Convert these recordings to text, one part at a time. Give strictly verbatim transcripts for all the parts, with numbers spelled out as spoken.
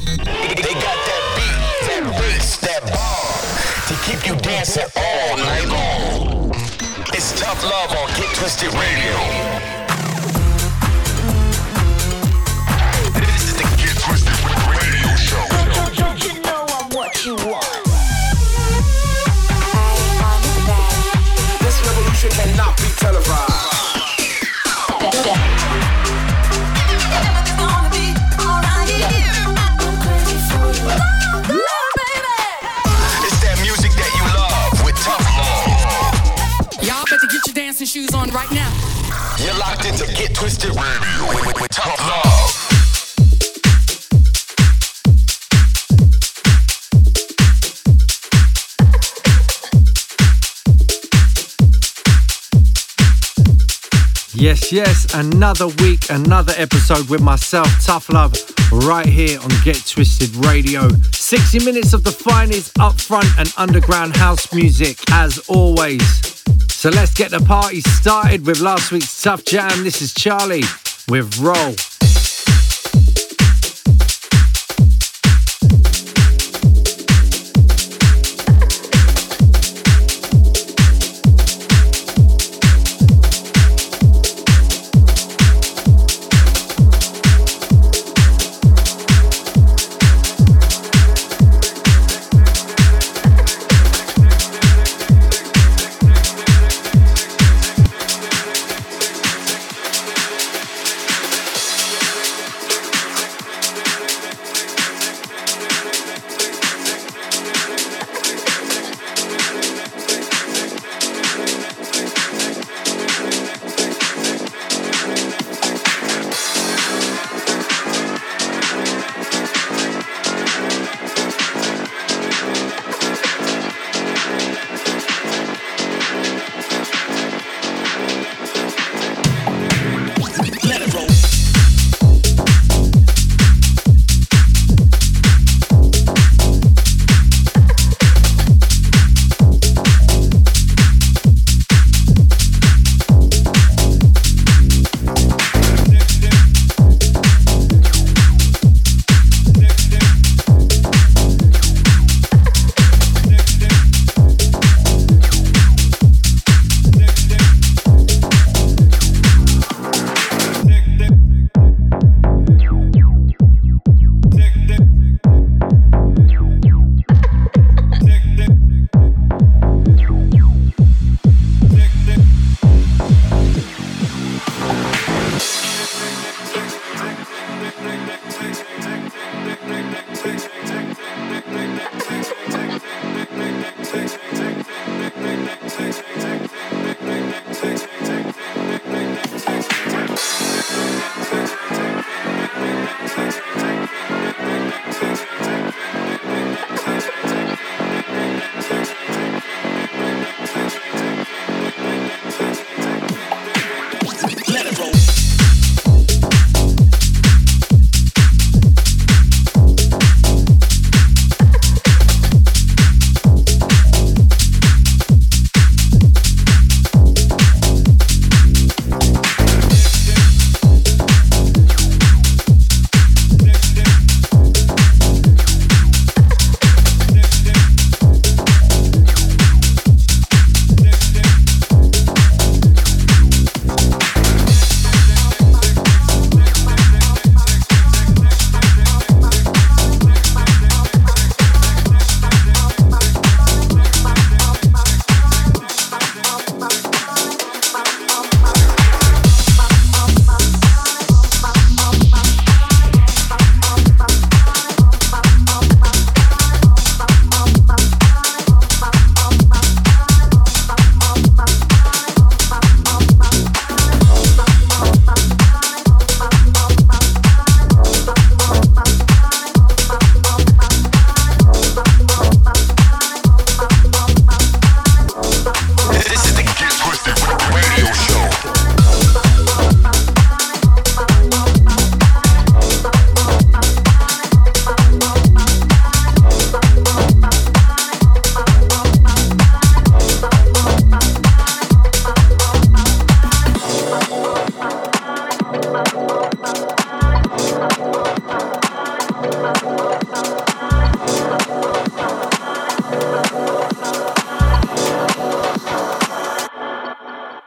They got that beat, that bass, that bar to keep you dancing all night long. It's Tough Love on Get Twisted Radio. This is the Get Twisted Radio Show. Don't, don't you know I'm what you want? This revolution cannot be televised. Shoes on right now. You're locked into Get Twisted Radio with, with, with Tough Love. Yes, yes, another week, another episode with myself, Tough Love, right here on Get Twisted Radio. sixty minutes of the finest upfront and underground house music, as always. So let's get the party started with last week's Tough Jam. This is Charlie with Roll.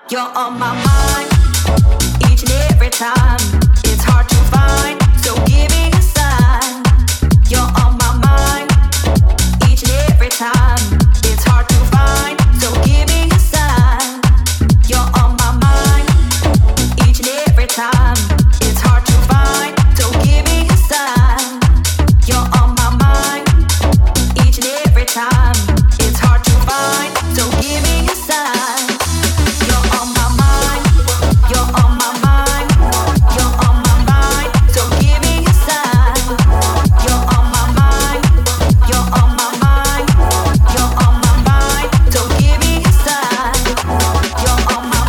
You're on my mind each and every time. It's hard to find, so give me a sign. You're on my mind each and every time. It's hard to find, so give me a sign. You're on my mind each and every time. It's hard to find, so give me a sign. You're on my mind each and every time. It's hard to find, so give me a sign. You're on my mind. You're on my mind. You're on my mind, so give me a sign. You're on my mind. You're on my mind. You're on my mind, so give me a sign. You're on my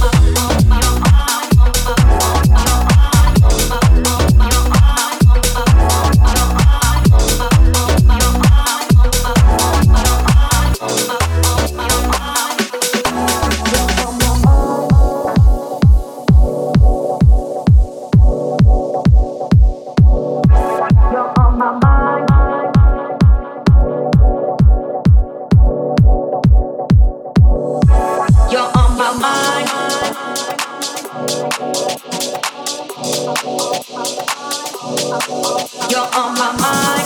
You're on my mind. You're on my mind.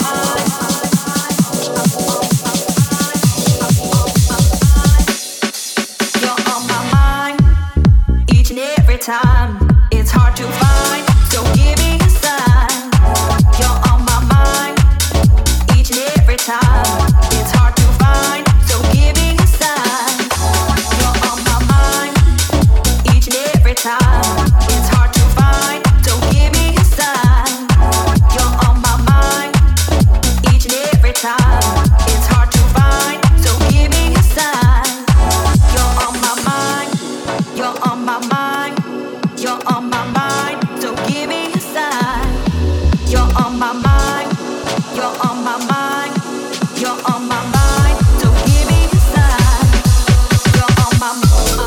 You're on my mind each and every time. It's hard to find, so give me a sign. You're on my mind each and every time. It's hard to find, so give me a sign. You're on my mind each and every time. It's hard to find, so give me a sign. You're on my mind each and every time. It's hard to find, so give me a sign. You're on my mind. You're on my mind. You're on my mind, so give me a sign. You're on my mind. You're on my mind. You're on my mind, so give me a sign. You're on my mind.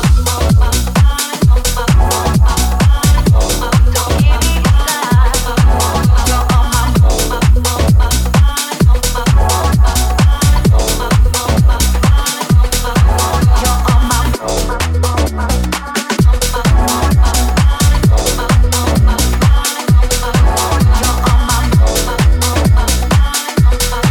So give me a sign. You're on my mind. You're on my You're on my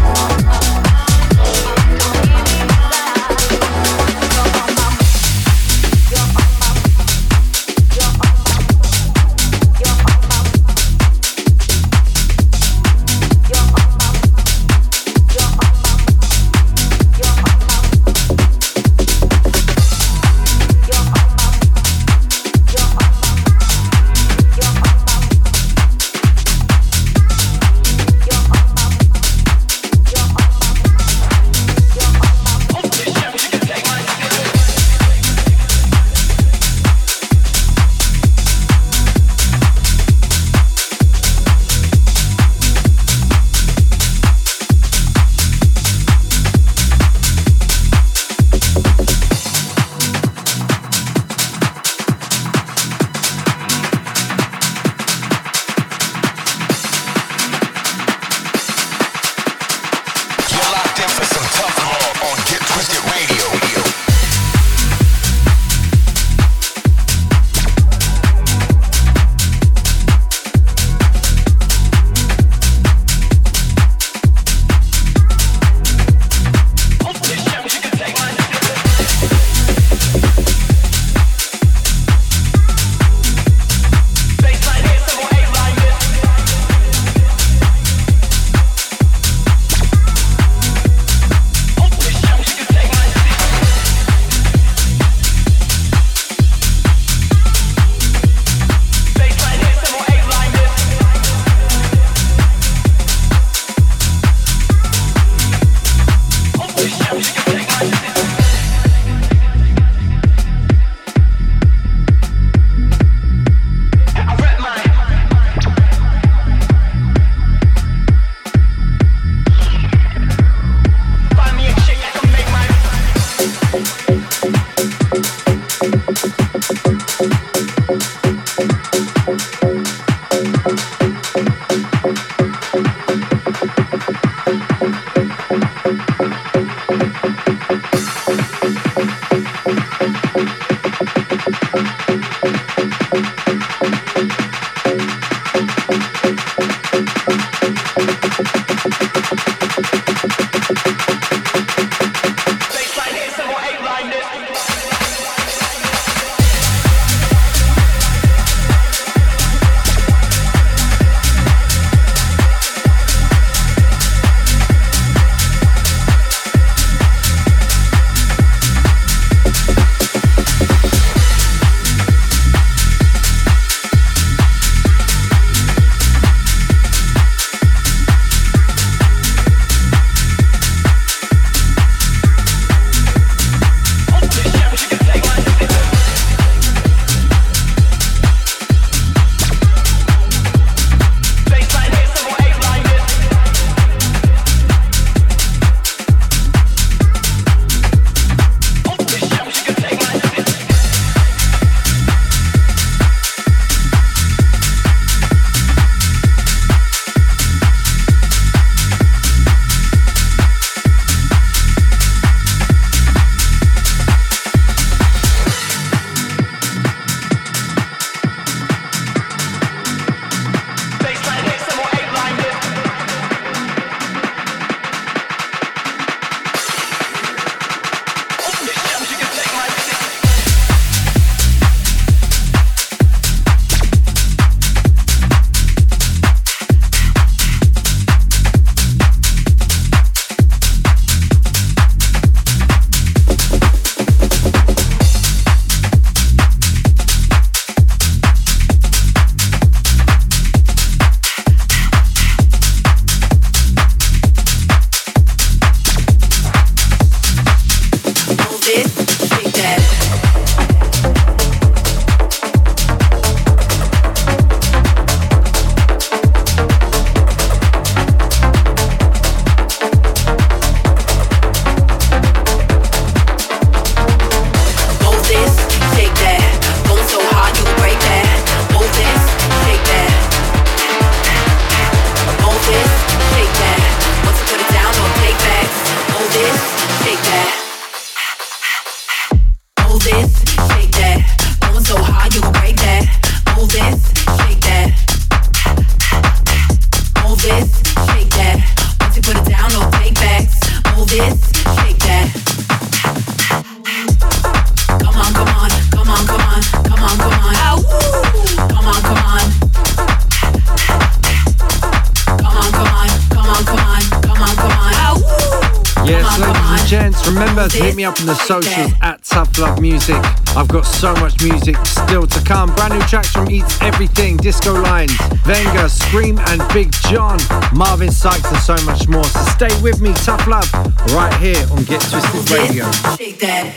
Remember to hit me up on the socials at Tough Love Music. I've got so much music still to come. Brand new tracks from Eats Everything, Disco Lines, Venga, Scream and Big John, Marvin Sykes and so much more. So stay with me, Tough Love, right here on Get Twisted Radio. Shake that.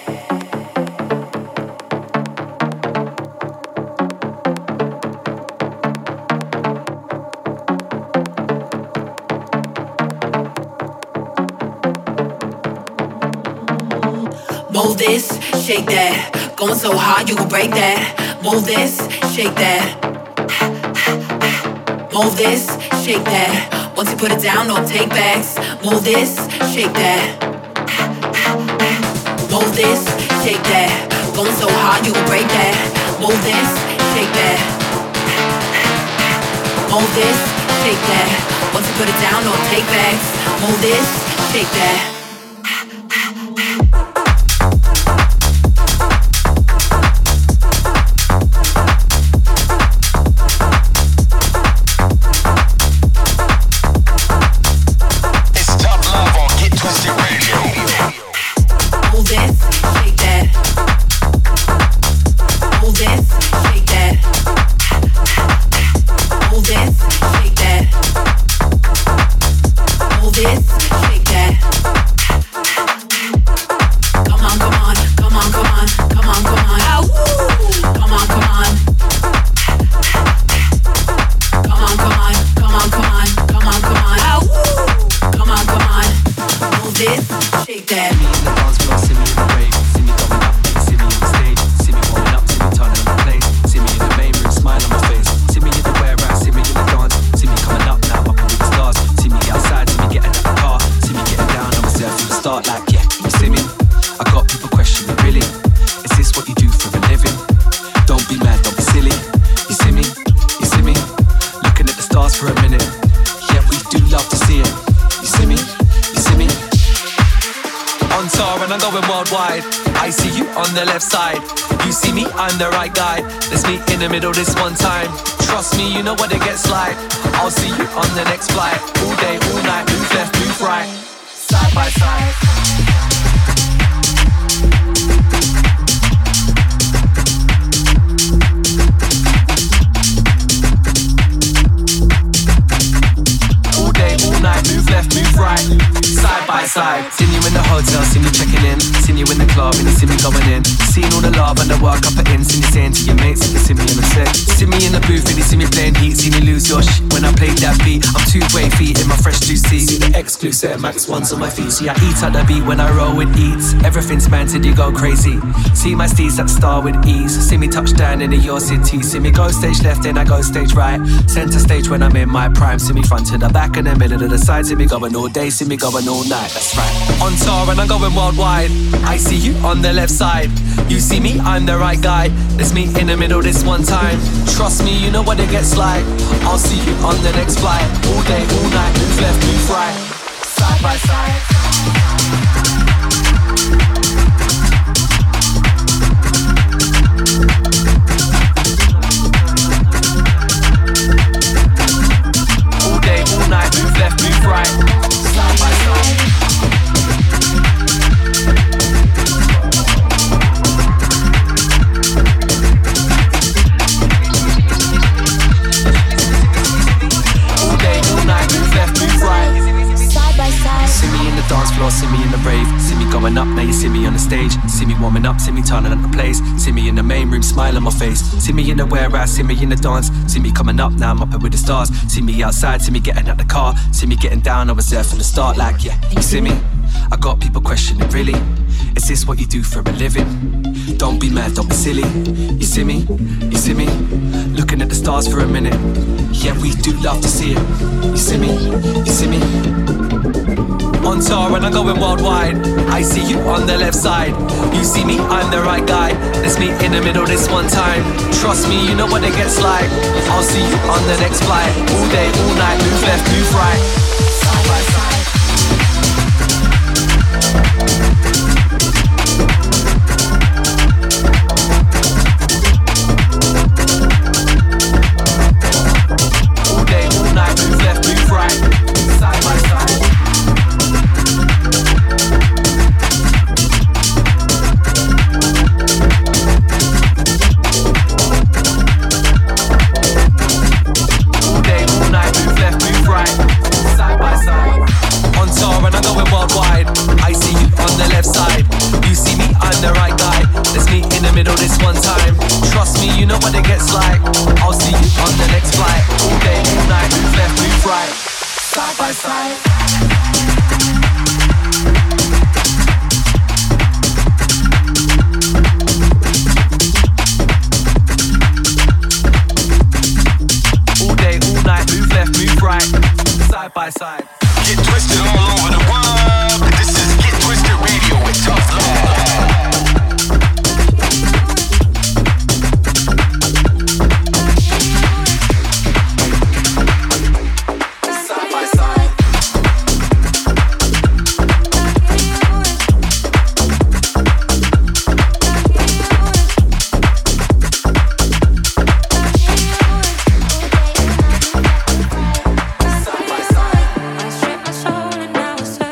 Move this, shake that. Going so hard you gon' break that. Move this, shake that. Move this, shake that. Once you put it down, no take backs. Move this, shake that. Move this, shake that. Going so hard you gon' break that. Move this, shake that. Move this, shake that. Once you put it down, no take backs. Move this, shake that. wide. I see you on the left side. You see me, I'm the right guy. Let's meet in the middle this one time. Trust me, you know what it gets like. I'll see you on the next flight. All day, all night, move left, move right. Side by side. Move left, move right, side by side. Seen you in the hotel, seen you checking in. Seen you in the club, and you see me going in. Seen all the love and the work I put in. Seen you saying to your mates, and you see me in the set. See me in the booth, and you see me playing heat. Seen you lose your shit when I played that beat. I'm two-way feet in my fresh two seats. See the exclusive Max ones on my feet. See I eat at the beat when I roll with eats. Everything's man till you go crazy. See my steez at the star with ease. See me touchdown into your city. See me go stage left, then I go stage right. Center stage when I'm in my prime. See me front to the back and the middle to the side. See me going all day, see me going all night, that's right. On tour and I'm going worldwide. I see you on the left side. You see me, I'm the right guy. Let's meet in the middle this one time. Trust me, you know what it gets like. I'll see you on the next flight. All day, all night, move left, move right. Side by side. Move left, move right, side by side. All day, all night, move left, move right, side by side. See me in the dance floor, see me in the rave. See me going up, now you see me on the stage. See me warming up, see me turning up the place. See me in the main room, smile on my face. See me in the warehouse, see me in the dance. See me coming up, now I'm up with the stars. See me outside, see me getting out the car. See me getting down, I was there from the start, like yeah. You see me? I got people questioning, really? Is this what you do for a living? Don't be mad, don't be silly. You see me? You see me? Looking at the stars for a minute. Yeah, we do love to see it. You see me? You see me? On tour and I'm going worldwide. I see you on the left side. You see me, I'm the right guy. Let's meet in the middle this one time. Trust me, you know what it gets like. I'll see you on the next flight. All day, all night, move left, move right. Side by side. All day, all night, move left, move right. Side by side. Middle this one time. Trust me, you know what it gets like. I'll see you on the next flight. All day, all night, move left, move right. Side by side. All day, all night, move left, move right. Side by side. Get twisted all over the world. This is Get Twisted Radio with Tough Love. I stripped my soul and now it's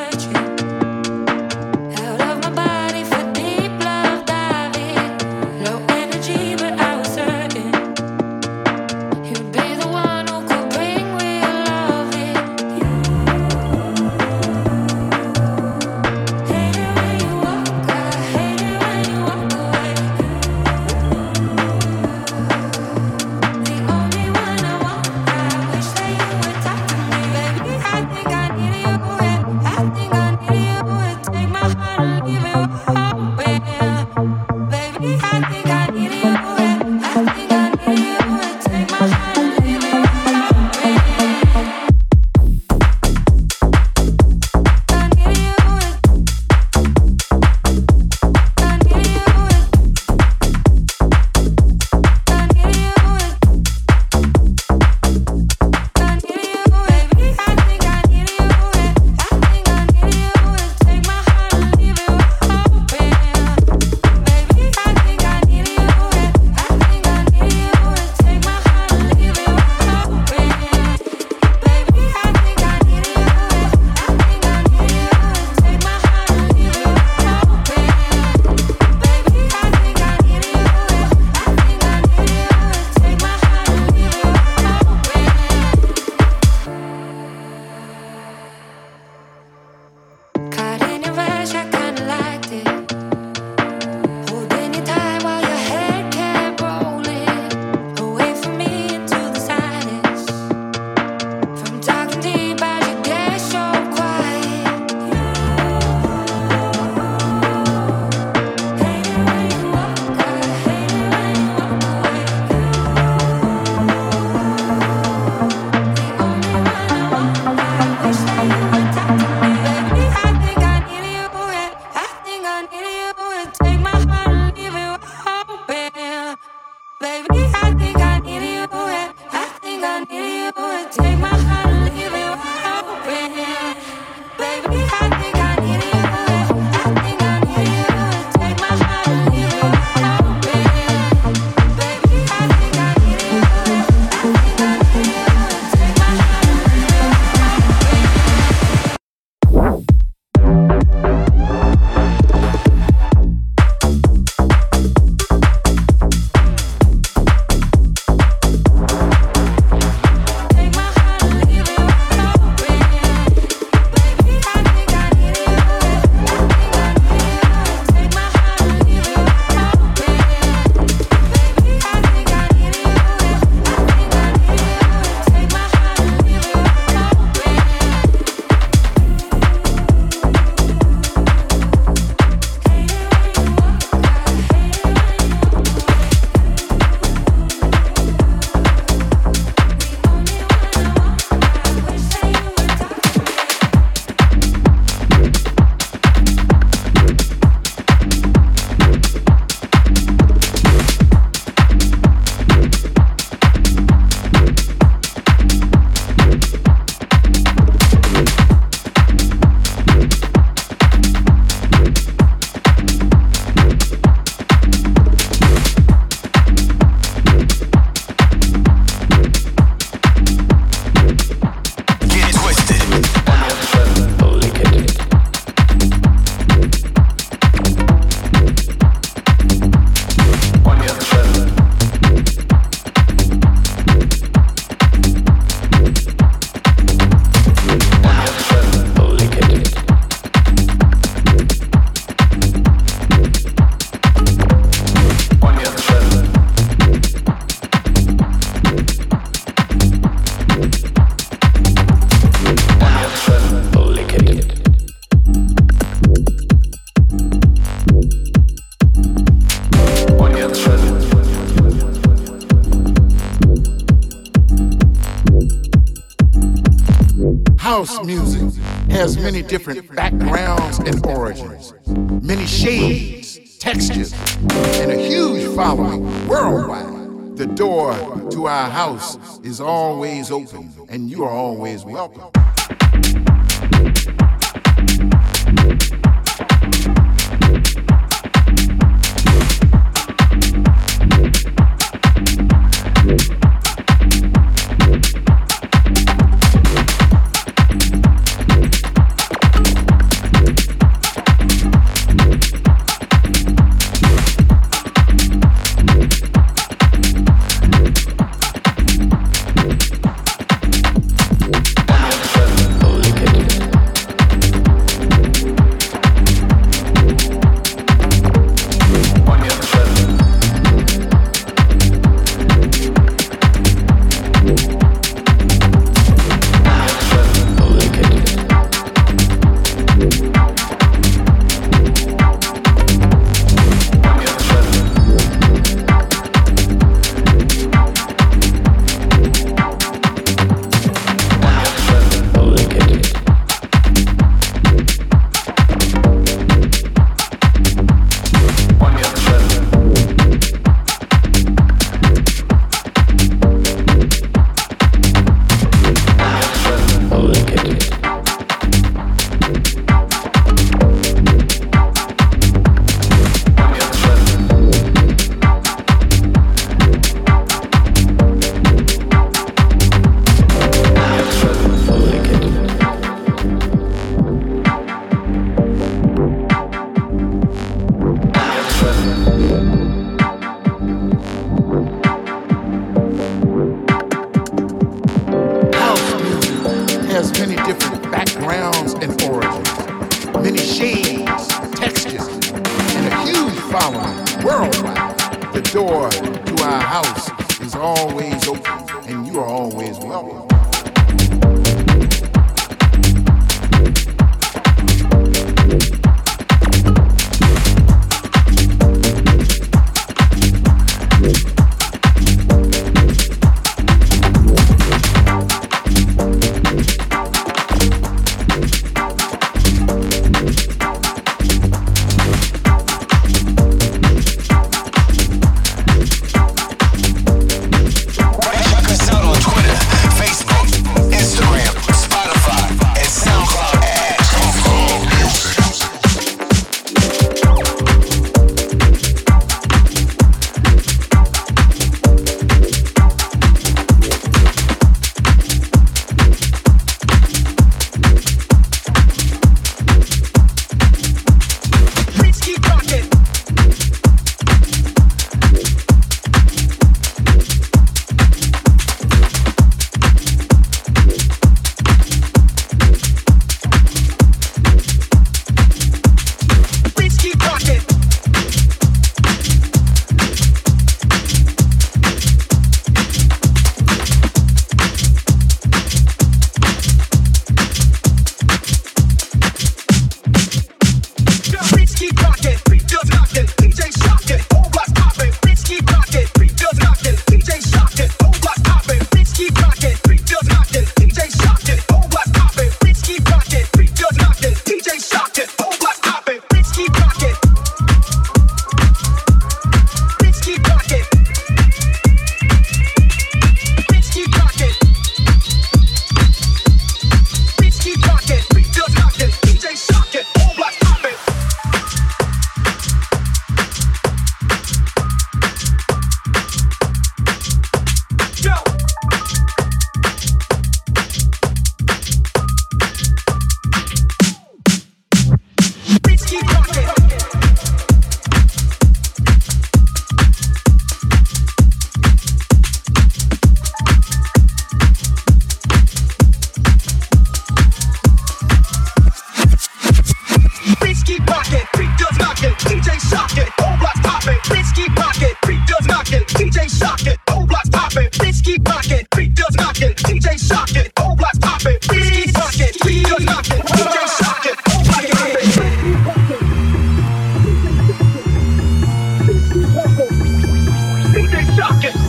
House music has many different backgrounds and origins, many shades, textures, and a huge following worldwide. The door to our house is always open, and you are always welcome.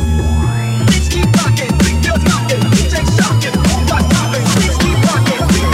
Bitch, keep rockin'.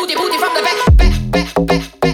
booty, booty from the back, back, back, back, back.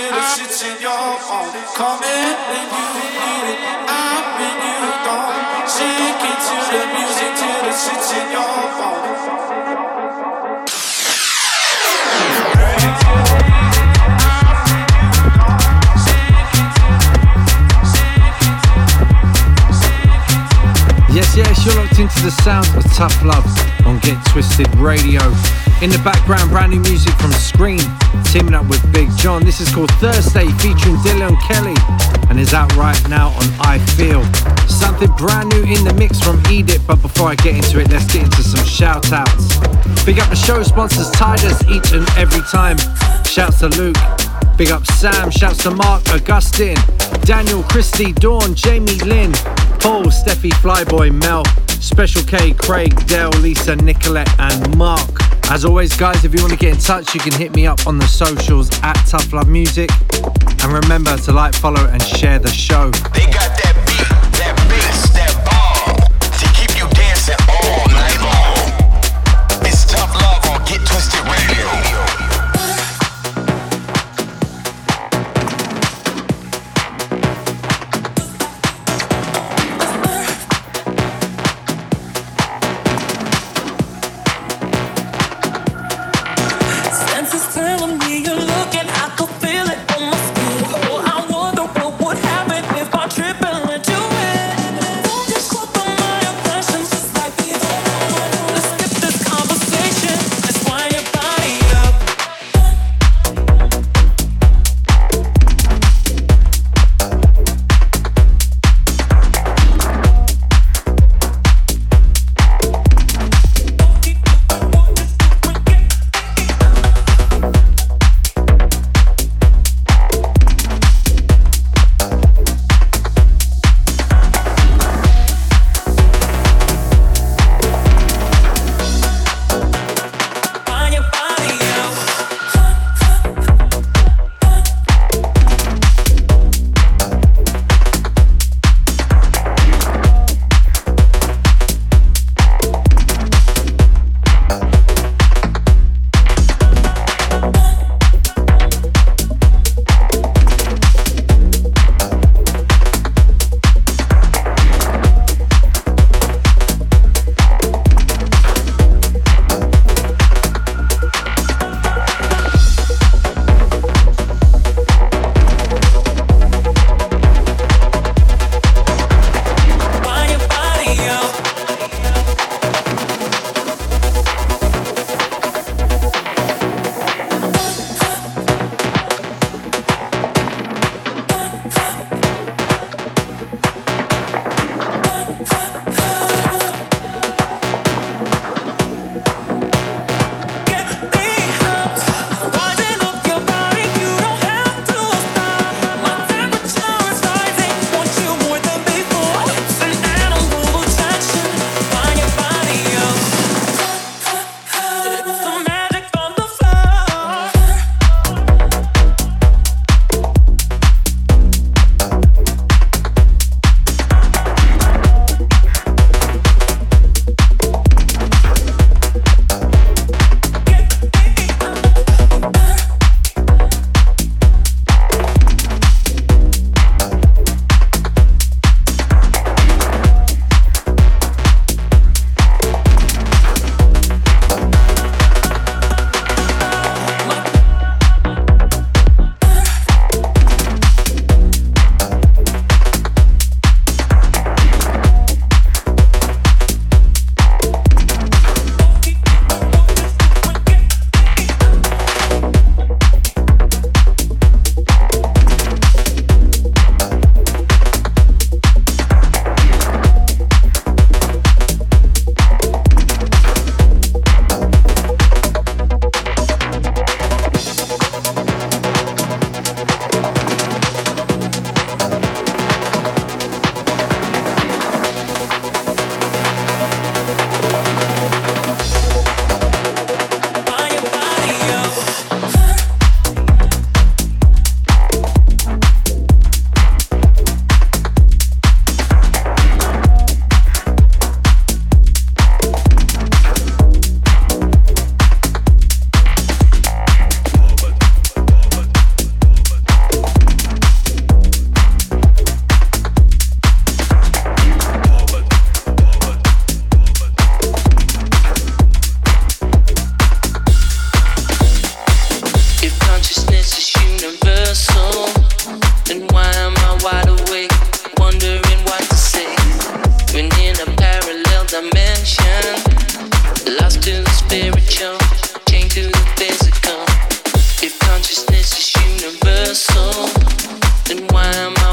Coming when you need it, out when you don't. Into the sound of Tough Love on Get Twisted Radio. In the background, brand new music from Scream, teaming up with Big John. This is called Thursday, featuring Dylan Kelly, and is out right now on I Feel. Something brand new in the mix from Edith, but before I get into it, let's get into some shout outs. Big up the show sponsors, Tidus, each and every time. Shouts to Luke. Big up Sam, shouts to Mark, Augustine, Daniel, Christy, Dawn, Jamie, Lynn, Paul, Steffi, Flyboy, Mel, Special K, Craig, Dale, Lisa, Nicolette and Mark. As always guys, if you want to get in touch, you can hit me up on the socials at Tough Love Music. And remember to like, follow and share the show. They got that beat, that bass, that ball to keep you dancing all night long. It's Tough Love on Get Twisted Radio.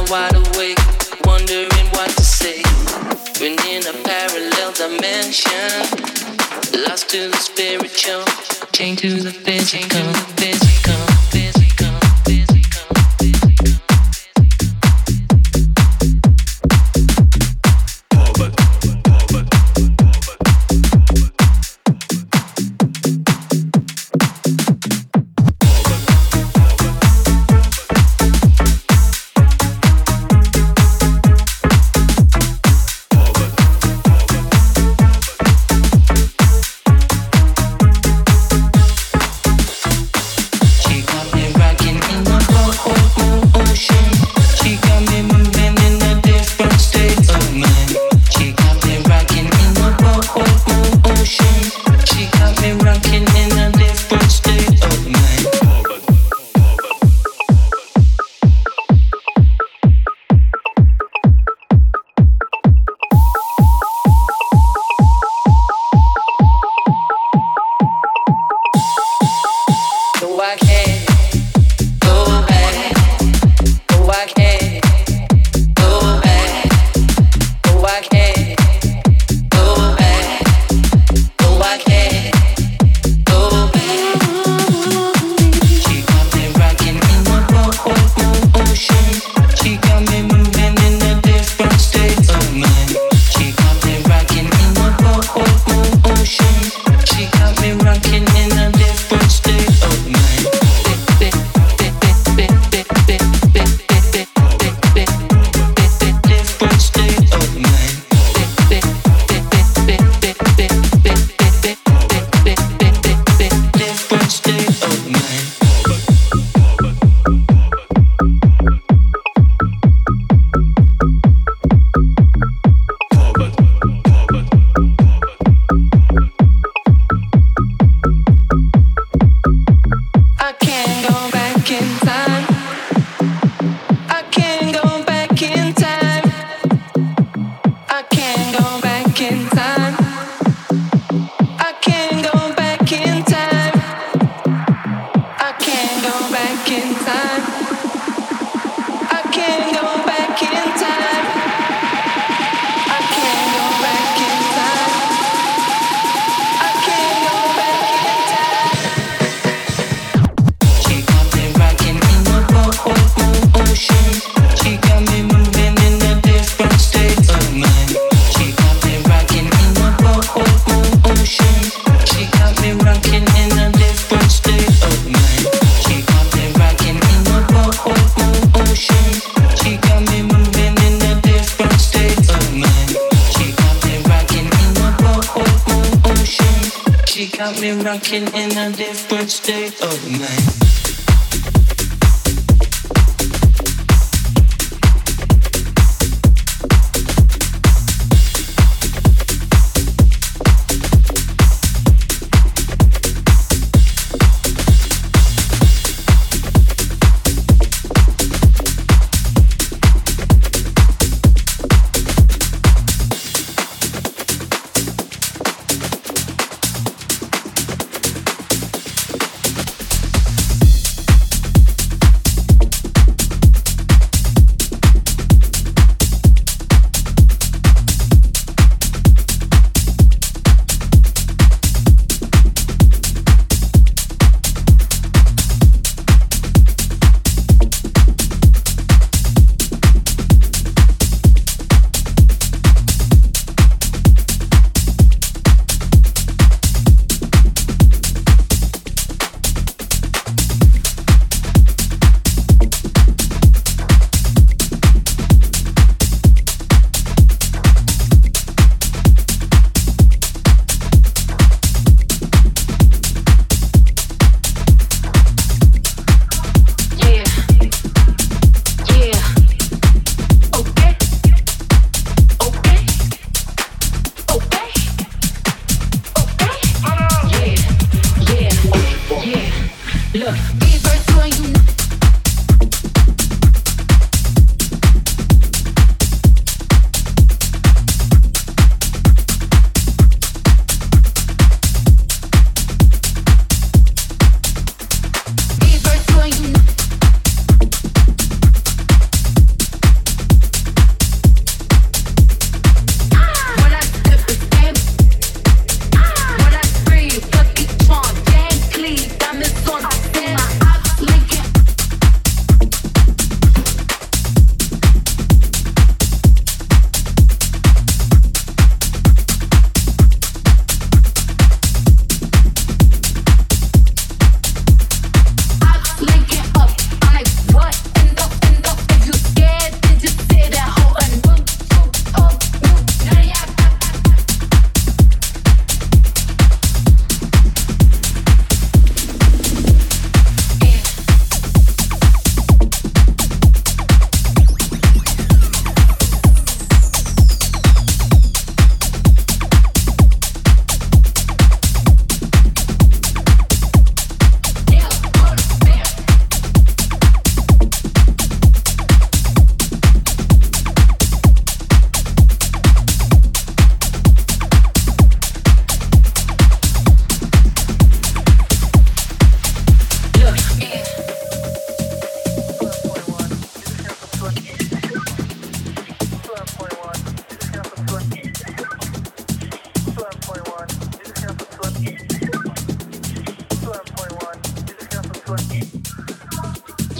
wide awake, wondering what to say. When in a parallel dimension, lost to the spiritual, chained to the physical, physical, physical, physical, physical. Rocking in a different state of mind.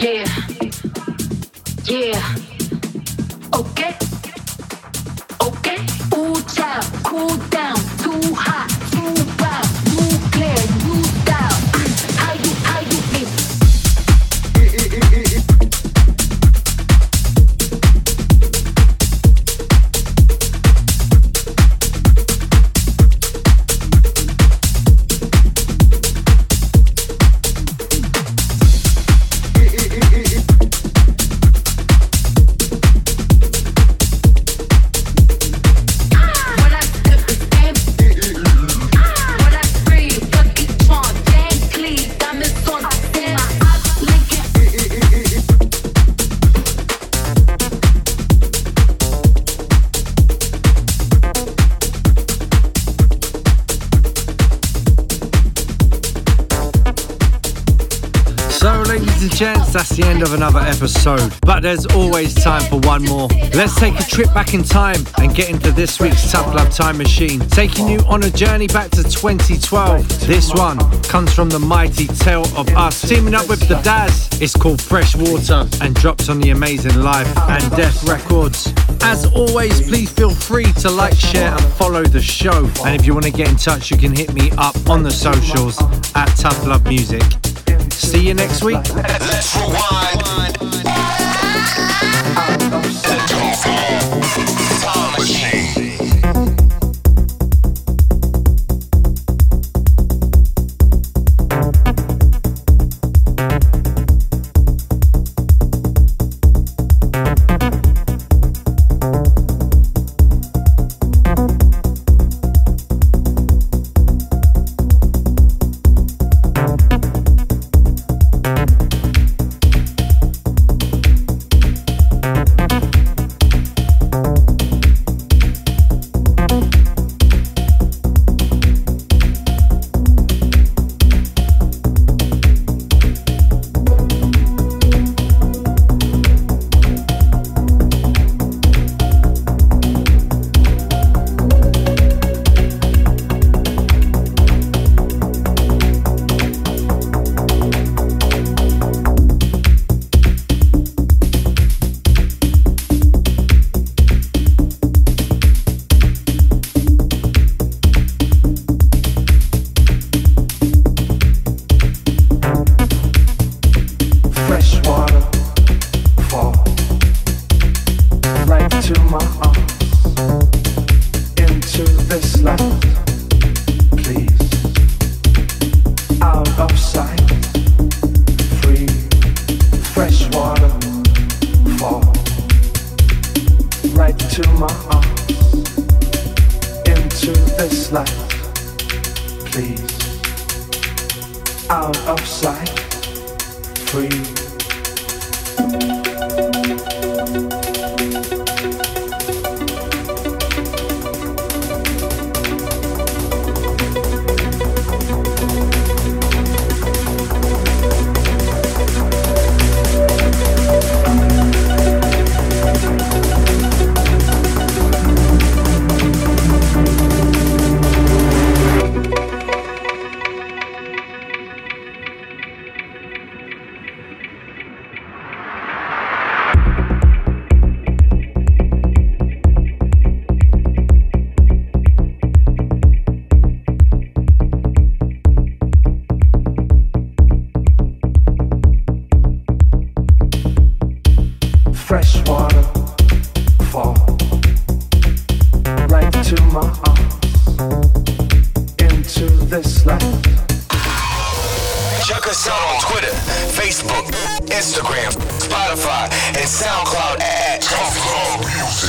Gents, that's the end of another episode, but there's always time for one more. Let's take a trip back in time and get into this week's Tough Love Time Machine, taking you on a journey back to twenty twelve. This one comes from the mighty Tale of Us, teaming up with the Daz. It's called Fresh Water and drops on the Amazing Life and Death Records. As always, please feel free to like, share and follow the show, and if you want to get in touch you can hit me up on the socials at Tough Love Music. See you next week. Let's rewind. The Tough Love Time Machine. Facebook, Instagram, Spotify, and SoundCloud at Tough Love Music.